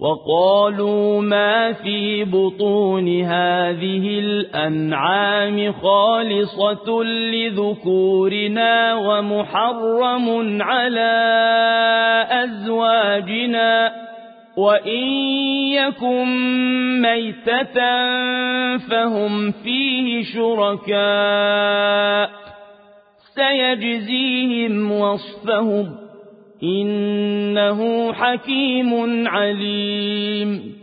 وقالوا ما في بطون هذه الأنعام خالصة لذكورنا ومحرم على أزواجنا وإن يكن ميتة فهم فيه شركاء سيجزيهم وصفهم إنه حكيم عليم